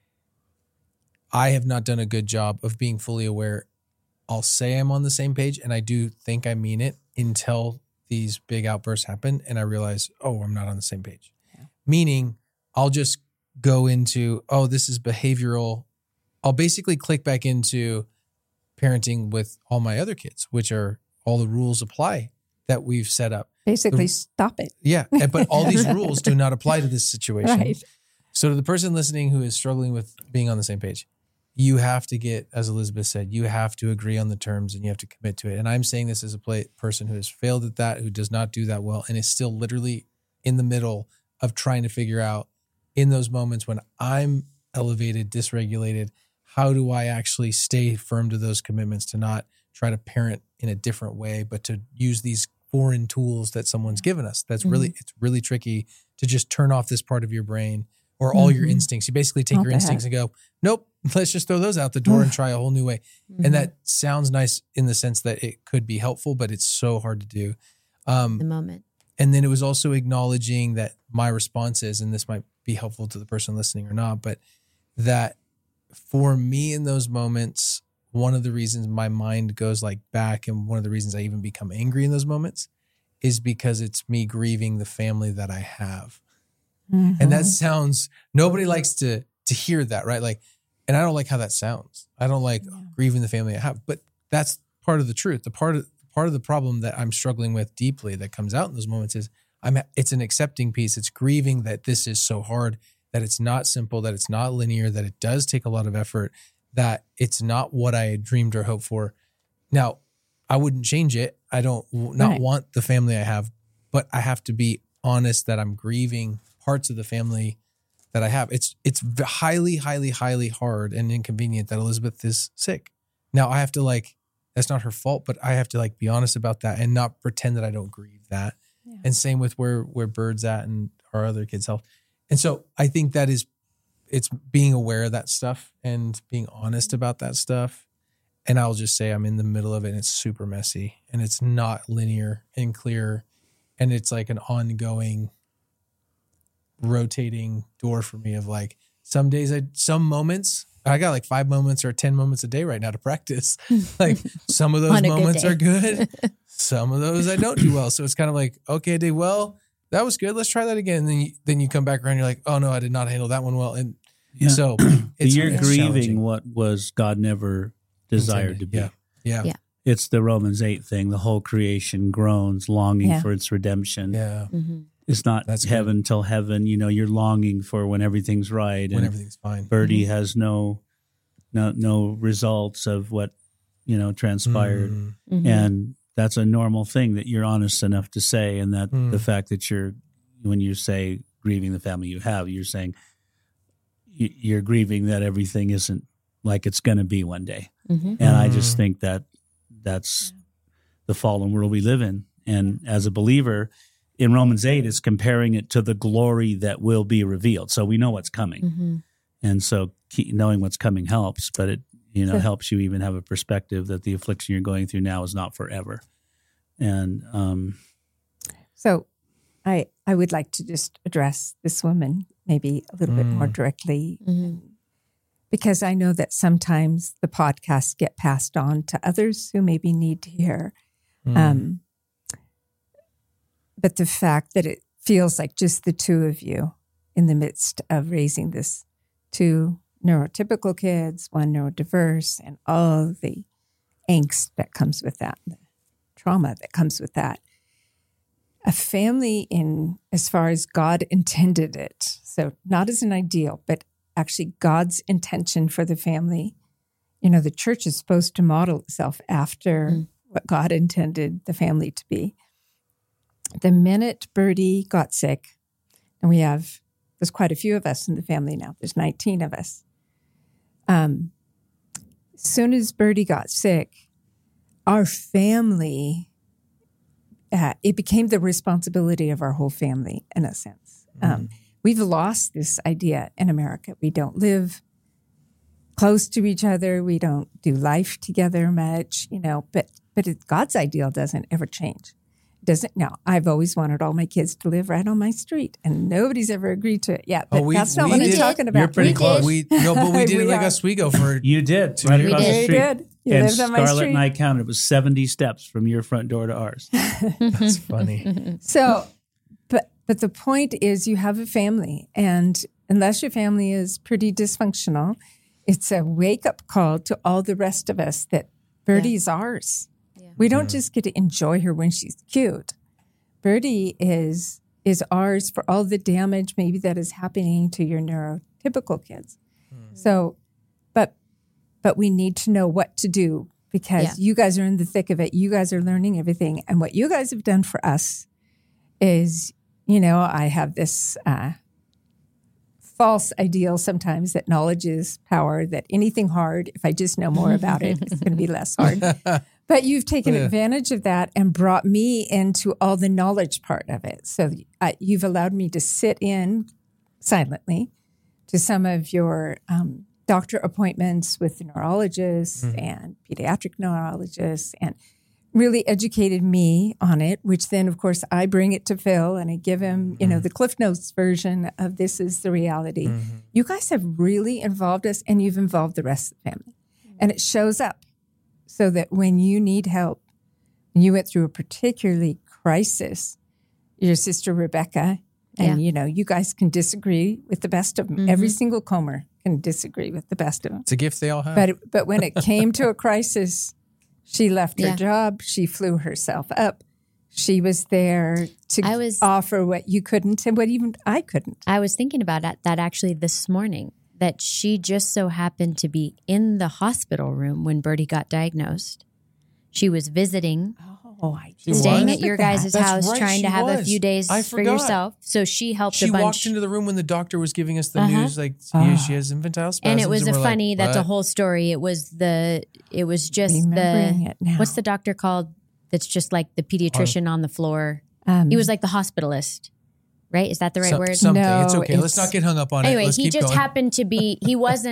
I have not done a good job of being fully aware. I'll say I'm on the same page, and I do think I mean it until these big outbursts happen, and I realize, oh, I'm not on the same page. Yeah. Meaning, I'll just go into, oh, this is behavioral. I'll basically click back into parenting with all my other kids, which are all the rules apply that we've set up. Basically, stop it. Yeah, and- but all these rules do not apply to this situation. Right. So to the person listening who is struggling with being on the same page, you have to get, as Elizabeth said, you have to agree on the terms and you have to commit to it. And I'm saying this as a play, person who has failed at that, who does not do that well, and is still literally in the middle of trying to figure out, in those moments when I'm elevated, dysregulated, how do I actually stay firm to those commitments, to not try to parent in a different way, but to use these foreign tools that someone's given us. That's really, it's really tricky to just turn off this part of your brain or all your Mhm. instincts. You basically take Not your bad. instincts and go, nope, let's just throw those out the door and try a whole new way. mhm, And that sounds nice in the sense that it could be helpful, but it's so hard to do. Um, the moment. and then it was also acknowledging that my response is, and this might be helpful to the person listening or not, but that for me in those moments, one of the reasons my mind goes like back, and one of the reasons I even become angry in those moments, is because it's me grieving the family that I have. And Mm-hmm. that sounds, nobody likes to to hear that, right? Like, and I don't like how that sounds. I don't like Yeah. grieving the family I have, but that's part of the truth. The part of part of the problem that I'm struggling with deeply that comes out in those moments is I'm it's an accepting piece. It's grieving that this is so hard, that it's not simple, that it's not linear, that it does take a lot of effort, that it's not what I had dreamed or hoped for. Now, I wouldn't change it. I don't not Right. want the family I have, but I have to be honest that I'm grieving parts of the family that I have. It's it's v- highly, highly, highly hard and inconvenient that Elizabeth is sick. Now I have to like, that's not her fault, but I have to like be honest about that and not pretend that I don't grieve that. Yeah. And same with where where Bird's at and our other kids' health. And so I think that is, it's being aware of that stuff and being honest about that stuff. and I'll just say I'm in the middle of it and it's super messy and it's not linear and clear. And it's like an ongoing rotating door for me of like, some days I, some moments, I got like five moments or ten moments a day right now to practice. Like some of those moments are good. Some of those I don't do well. So it's kind of like, okay, I did well. That was good. Let's try that again. And then you, then you come back around. You're like, oh no, I did not handle that one well. And Yeah. so it's, you're it's grieving challenging. what was God never desired to be. Yeah. Yeah. Yeah. It's the Romans eight thing. The whole creation groans, longing Yeah. for its redemption. Yeah. Mm-hmm. It's not That's good. heaven till heaven. You know, you're longing for when everything's right. When and everything's fine. Birdie Mm-hmm. has no, no, no results of what, you know, transpired. Mm. Mm-hmm. And that's a normal thing that you're honest enough to say. And that Mm. the fact that you're, when you say grieving the family you have, you're saying y- you're grieving that everything isn't like it's going to be one day. Mm-hmm. And I just Mm. think that that's the fallen world we live in. And as a believer in Romans eight, it's comparing it to the glory that will be revealed. So we know what's coming. Mm-hmm. And so keep, knowing what's coming helps, but it, you know, So- helps you even have a perspective that the affliction you're going through now is not forever. And, um, So I I would like to just address this woman maybe a little bit more Mm. directly, Mm-hmm. because I know that sometimes the podcasts get passed on to others who maybe need to hear. Mm. Um, but the fact that it feels like just the two of you in the midst of raising this two neurotypical kids, one neurodiverse, and all the angst that comes with that, the trauma that comes with that. A family in as far as God intended it. So not as an ideal, but actually God's intention for the family. You know, the church is supposed to model itself after Mm. what God intended the family to be. The minute Birdie got sick, and we have, there's quite a few of us in the family now. There's nineteen of us. Um, as soon as Birdie got sick, our family, uh, it became the responsibility of our whole family in a sense. Um, we've lost this idea in America. We don't live close to each other. We don't do life together much, you know, but, but it, God's ideal doesn't ever change. Doesn't now. I've always wanted all my kids to live right on my street, and nobody's ever agreed to it yet. But Oh, we- that's not we what I'm did. talking about. You're pretty We close. did. We no, but we did it We like are. Oswego for You did, Two right years. across Yeah, the you street. did. You and lived on my Scarlett street. and I counted. It was seventy steps from your front door to ours. That's funny. So, but but the point is, you have a family, and unless your family is pretty dysfunctional, it's a wake up call to all the rest of us that Birdie's ours. Yeah. We don't just get to enjoy her when she's cute. Birdie is is ours for all the damage maybe that is happening to your neurotypical kids. So, but but we need to know what to do, because Yeah. you guys are in the thick of it. You guys are learning everything, and what you guys have done for us is, you know, I have this uh, false ideal sometimes that knowledge is power. That anything hard, if I just know more about it, it's going to be less hard. But you've taken Yeah. advantage of that and brought me into all the knowledge part of it. So uh, you've allowed me to sit in silently to some of your um, doctor appointments with neurologists and pediatric neurologists, and really educated me on it, which then, of course, I bring it to Phil and I give him, you know, the Cliff Notes version of this is the reality. You guys have really involved us, and you've involved the rest of the family. And it shows up. So that when you need help, when you went through a particularly crisis, your sister Rebecca, and Yeah. you know, you guys can disagree with the best of them. Mm-hmm. Every single Comer can disagree with the best of them. It's a gift they all have. But but when it came to a crisis, she left her Yeah. job. She flew herself up. She was there to I was- offer what you couldn't, and what even I couldn't. I was thinking about that, that actually this morning, that she just so happened to be in the hospital room when Birdie got diagnosed. She was visiting, Oh, I She staying was? at your Look at guys' that. That's house, right, trying she to have a was. few days I for forgot. yourself. So she helped She a bunch. walked into the room when the doctor was giving us the Uh-huh. news, like Ah. she has infantile spasms. and it was a we're like, funny, that's a what? whole story. It was the, it was just Remembering the, it now. what's the doctor called? That's just like the pediatrician on the floor. Um, He was like the hospitalist, right? Is that the right Some- word? Something. No, it's okay. Let's it's- not get hung up on Anyway, it. Let's he keep just going. happened to be, he wasn't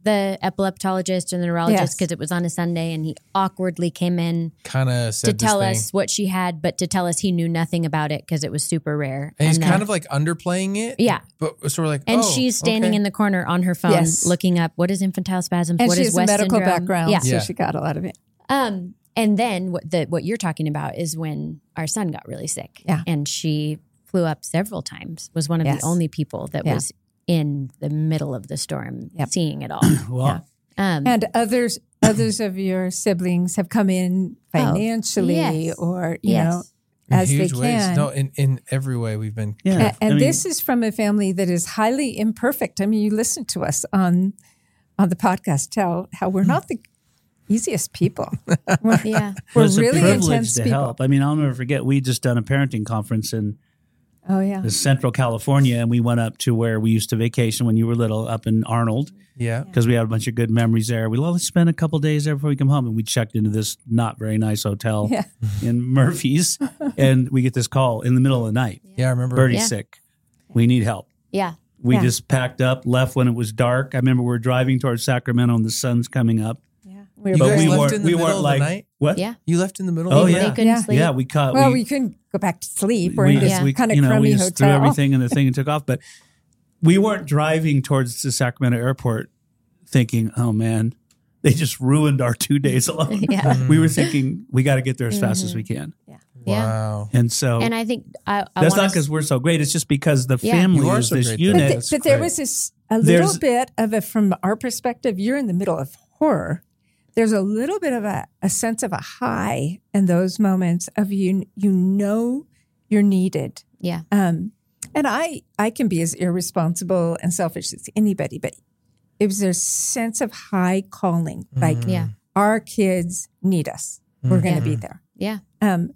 the epileptologist and the neurologist Yes. because it was on a Sunday, and he awkwardly came in Kind of said to this tell thing. us what she had, but to tell us he knew nothing about it because it was super rare. And he's then- kind of like underplaying it. Yeah. But sort of like, and oh, she's standing okay. in the corner on her phone Yes. looking up what is infantile spasms, And what she is has a West medical syndrome. background, Yeah. so Yeah. she got a lot of it. Um, and then what the what you're talking about is when our son got really sick. Yeah. And she flew up several times, was one of Yes. the only people that Yeah. was in the middle of the storm Yep. seeing it all. Well, Um, And others others of your siblings have come in financially Oh, yes. or, you Yes. know, In as they huge ways. can. No, in, in every way we've been. yeah. A- and I mean, this is from a family that is highly imperfect. I mean, you listen to us on on the podcast, tell how we're not the easiest people. We're, yeah. we're it's a really privilege intense to people. help. I mean, I'll never forget. We just done a parenting conference in Oh yeah, Central California, and we went up to where we used to vacation when you were little, up in Arnold, Yeah. because we had a bunch of good memories there. We love to spend a couple days there before we come home, and we checked into this not very nice hotel Yeah. in Murphy's, and we get this call in the middle of the night. Yeah, I remember. Birdie's Yeah. sick. We need help. Yeah. We Yeah. just packed up, left when it was dark. I remember we were driving towards Sacramento, and the sun's coming up. yeah. We You were But guys we very- left weren't. in the We middle weren't of the like night? what? Yeah. You left in the middle Oh of the They yeah, night? couldn't Yeah. sleep. yeah. We caught. well, we, we couldn't go back to sleep. We're in this Yeah. kind of you know, crummy we just threw hotel. everything in the thing and took off. But we weren't driving towards the Sacramento airport thinking, "Oh man, they just ruined our two days alone." Yeah. We were thinking we got to get there as fast as we can. Yeah. Wow. And so And I think I, I that's wanna not because we're so great. It's just because the Yeah. family You are is so this great. unit. But, Yeah, th- that's but there great. was this a little There's- bit of it from our perspective. You're in the middle of horror. There's a little bit of a, a sense of a high in those moments of you. You know you're needed. Yeah. Um, and I I can be as irresponsible and selfish as anybody, but it was a sense of high calling. Like Yeah. our kids need us. We're going to be there. Yeah. Um,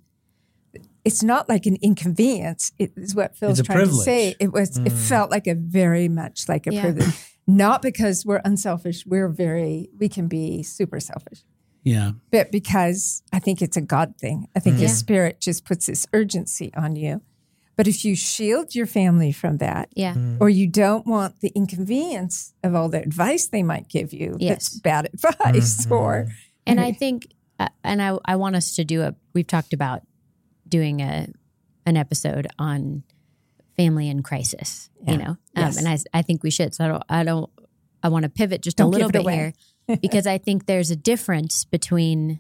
it's not like an inconvenience. It is what Phil's It's a trying to privilege. say. It was. It felt like a very much like a Yeah. privilege. Not because we're unselfish. We're very. We can be super selfish, Yeah. but because I think it's a God thing. I think Yeah. His Spirit just puts this urgency on you. But if you shield your family from that, Yeah. or you don't want the inconvenience of all the advice they might give you, Yes. that's bad advice, or And I think, uh, and I, I want us to do a, we've talked about doing a, an episode on family in crisis, Yeah. you know? Um, Yes. And I, I think we should. So I don't, I don't, I want to pivot just Don't a little give it bit away. here because I think there's a difference between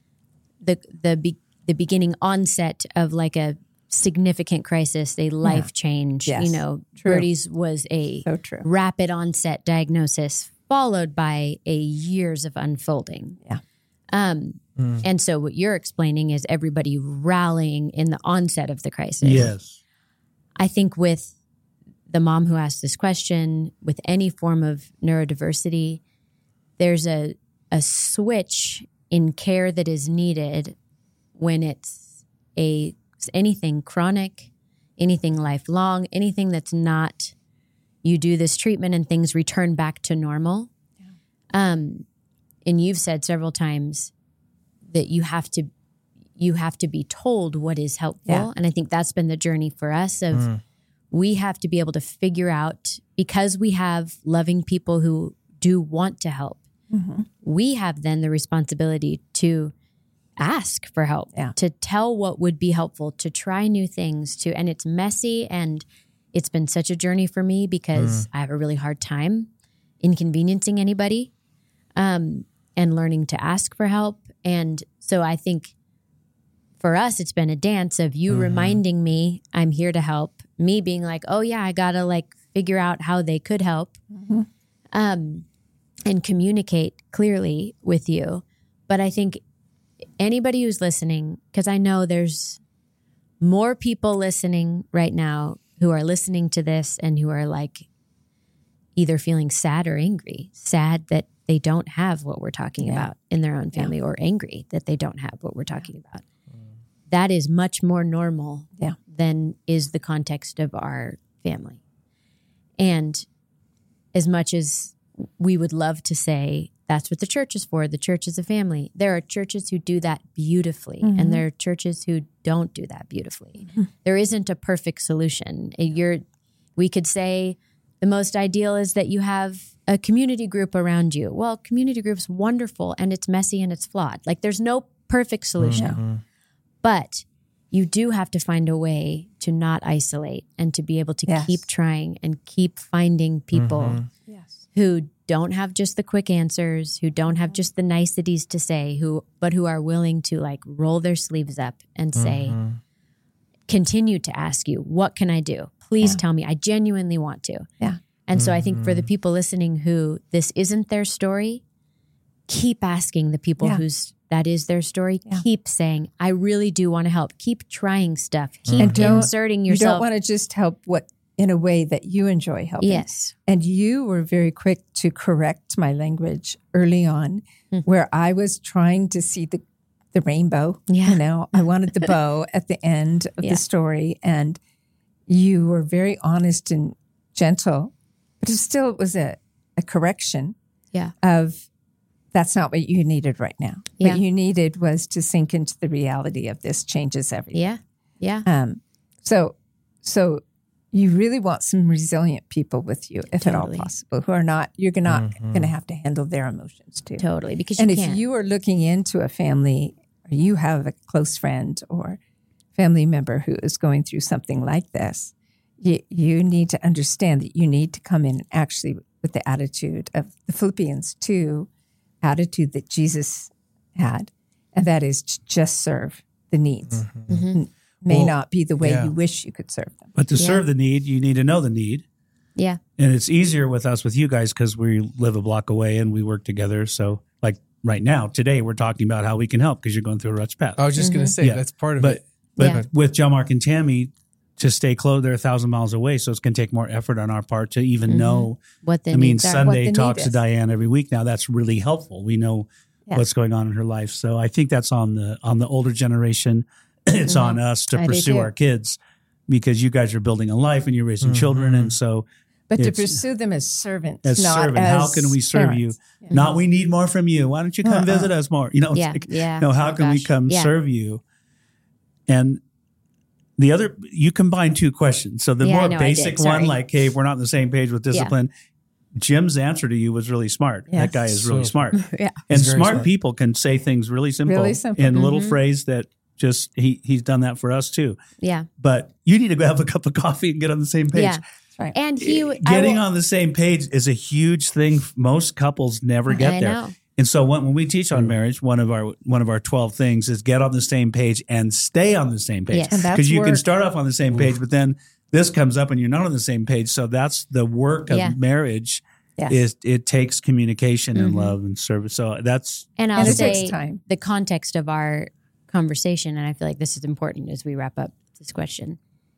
the, the, be, the beginning onset of like a significant crisis, a life change, Yes. you know, True. Birdie's was a so true. rapid onset diagnosis followed by a years of unfolding. Yeah. Um, And so what you're explaining is everybody rallying in the onset of the crisis. Yes. I think with the mom who asked this question, with any form of neurodiversity, there's a, a switch in care that is needed when it's a anything chronic, anything lifelong, anything that's not you do this treatment and things return back to normal. Um, and you've said several times that you have to you have to be told what is helpful. Yeah. And I think that's been the journey for us of we have to be able to figure out, because we have loving people who do want to help, Mm-hmm. we have then the responsibility to ask for help, Yeah. to tell what would be helpful, to try new things, to and it's messy and it's been such a journey for me because I have a really hard time inconveniencing anybody um, and learning to ask for help. And so I think for us, it's been a dance of you reminding me I'm here to help, me being like, oh yeah, I gotta like figure out how they could help um, and communicate clearly with you. But I think anybody who's listening, because I know there's more people listening right now who are listening to this and who are like either feeling sad or angry, sad that they don't have what we're talking Yeah. about in their own family, or angry that they don't have what we're talking about. That is much more normal Yeah. than is the context of our family. And as much as we would love to say that's what the church is for, the church is a family, there are churches who do that beautifully, and there are churches who don't do that beautifully. There isn't a perfect solution. You're, we could say the most ideal is that you have a community group around you. Well, community group's wonderful and it's messy and it's flawed. Like there's no perfect solution. Mm-hmm. But you do have to find a way to not isolate and to be able to Yes. keep trying and keep finding people Mhm. Yes. who don't have just the quick answers, who don't have just the niceties to say, who but who are willing to like roll their sleeves up and say, Mhm. continue to ask you, what can I do? Please Yeah. tell me. I genuinely want to. Yeah. And so I think for the people listening who this isn't their story, keep asking the people Yeah. whose that is their story. Yeah. Keep saying, I really do want to help. Keep trying stuff. Keep And don't- inserting You don't yourself. want to just help what in a way that you enjoy helping. Yes. And you were very quick to correct my language early on, Hmm. where I was trying to see the the rainbow. Yeah. You know, I wanted the bow at the end of Yeah. the story, and you were very honest and gentle, but it still was a, a correction Yeah. of that's not what you needed right now. Yeah. What you needed was to sink into the reality of this changes everything. Yeah. Yeah. Um, so, so you really want some resilient people with you, if Totally. at all possible, who are not, you're not Mhm. going to have to handle their emotions too. Totally. Because And you if can't. you are looking into a family, or you have a close friend or family member who is going through something like this, you, you need to understand that you need to come in actually with the attitude of the Philippians two attitude that Jesus had, and that is to just serve the needs. Mhm. May Well, not be the way yeah. you wish you could serve them. But to Yeah. serve the need, you need to know the need. Yeah. And it's easier with us, with you guys, because we live a block away and we work together. So, like right now, today, we're talking about how we can help because you're going through a rough patch. I was just going to say Yeah. that's part of But it. but Yeah. with John Mark and Tammy, to stay close, they're a thousand miles away, so it's going to take more effort on our part to even Mhm. know. What the I mean, needs are. What Sunday the need talks to is. Diane every week now. That's really helpful. We know Yeah. what's going on in her life. So I think that's on the on the older generation. It's on us to I do pursue too. our kids because you guys are building a life and you're raising children, and so But to It's- pursue them as servants, as not servant, as how can we serve parents. you? Not we need more from you. Why don't you come Uh-uh. visit us more? You know, it's Yeah. like, Yeah. no, how Oh, can we gosh. come Yeah. serve you? And the other, you combine two questions. So the Yeah, I more know, I basic did. one, Sorry. like, hey, we're not on the same page with discipline. Jim's answer to you was really smart. Yes. That guy is really So- smart. Yeah. And He's very smart, smart. people can say things really simple, Really simple. in a little Mhm. phrase that just, he he's done that for us too. Yeah. But you need to go have a cup of coffee and get on the same page. Yeah. That's right. And he, I Getting will- on the same page is a huge thing. Most couples never get I there. know. And so when, when we teach on marriage, one of our one of our twelve things is get on the same page and stay on the same page. Yes. And that's Because you can work. start off on the same page, but then this comes up and you're not on the same page. So that's the work of Yeah. marriage. Yes. Is it takes communication and Mhm. love and service. So that's And I'll And it say takes time. the context of our conversation, and I feel like this is important as we wrap up this question.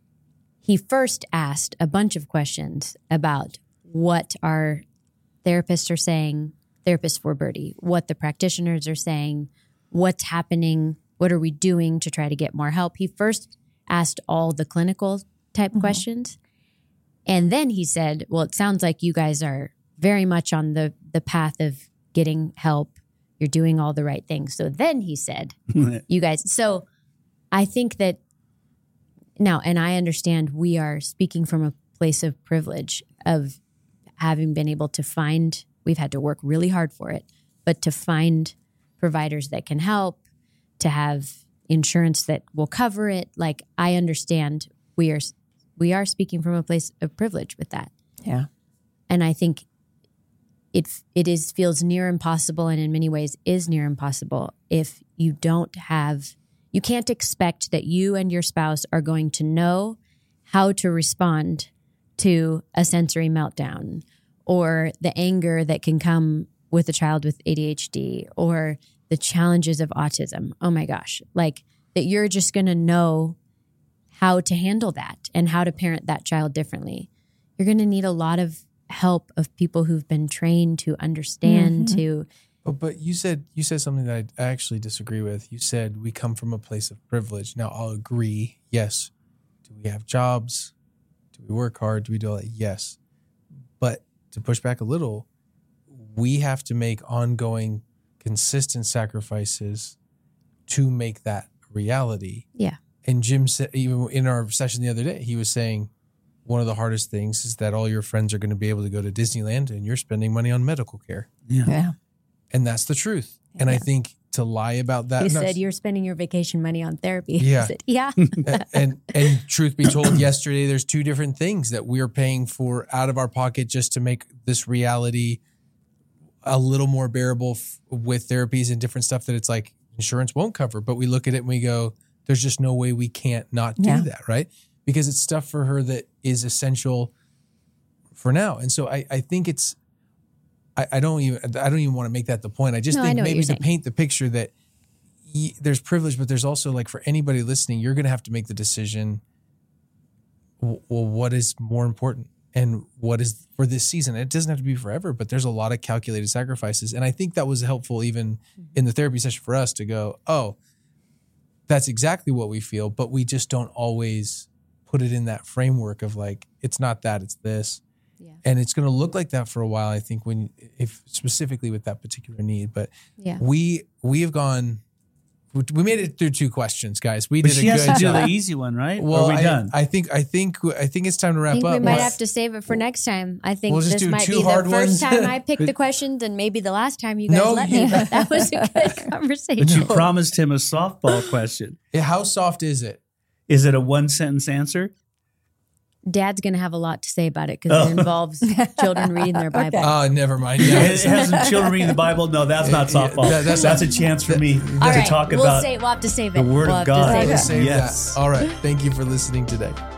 He first asked a bunch of questions about what our therapists are saying, therapists for Birdie, what the practitioners are saying, what's happening, what are we doing to try to get more help. He first asked all the clinical type questions. And then he said, well, it sounds like you guys are very much on the, the path of getting help. You're doing all the right things. So then he said, you guys, so I think that now, and I understand we are speaking from a place of privilege of having been able to find, we've had to work really hard for it, but to find providers that can help, to have insurance that will cover it. Like I understand we are, we are speaking from a place of privilege with that. Yeah. And I think it it is feels near impossible, and in many ways is near impossible if you don't have, you can't expect that you and your spouse are going to know how to respond to a sensory meltdown or the anger that can come with a child with A D H D or the challenges of autism. Oh my gosh. Like that you're just going to know how to handle that and how to parent that child differently. You're going to need a lot of help of people who've been trained to understand, Mhm. to But, but you said you said something that I actually disagree with. You said we come from a place of privilege. Now I'll agree. Yes. Do we have jobs? Do we work hard? Do we do all that? Yes. But to push back a little, we have to make ongoing, consistent sacrifices to make that a reality. yeah. And Jim said, even in our session the other day, he was saying, one of the hardest things is that all your friends are going to be able to go to Disneyland and you're spending money on medical care. Yeah. Yeah. And that's the truth. And I think to lie about that. You no, said you're spending your vacation money on therapy. Yeah. I said, yeah. and, and and truth be told, yesterday there's two different things that we're paying for out of our pocket just to make this reality a little more bearable f- with therapies and different stuff that it's like insurance won't cover. But we look at it and we go, there's just no way we can't not do Yeah. that, right? Because it's stuff for her that is essential for now. And so I, I think it's, I, I don't even, I don't even want to make that the point. I just No, I think know what maybe you're to saying. paint the picture that y- there's privilege, but there's also like for anybody listening, you're going to have to make the decision. w- Well, what is more important and what is for this season? It doesn't have to be forever, but there's a lot of calculated sacrifices. And I think that was helpful even in the therapy session for us to go, oh, that's exactly what we feel, but we just don't always put it in that framework of like, it's not that, it's this. Yeah. And it's going to look like that for a while, I think, when if specifically with that particular need. But Yeah. we we have gone, we made it through two questions, guys. We But did a she has good to do job. the easy one, right? Well, or are we I, done? I think I think I think it's time to I wrap think up. we might But- have to save it for next time. I think We'll just this do might two be the hard first ones. time I picked the questions and maybe the last time you guys No, let you- me, but that was a good conversation. But you promised him a softball question. Yeah, how soft is it? Is it a one sentence answer? Dad's going to have a lot to say about it because Oh. it involves children reading their Bible. Okay. Oh, never mind. It Yeah. has some children reading the Bible. No, that's not Yeah, softball. that- that's that's not- a chance for me All to right, talk we'll about say, we'll have to save the it. Word we'll of have to God. save We'll it. save Yes. that. All right. Thank you for listening today.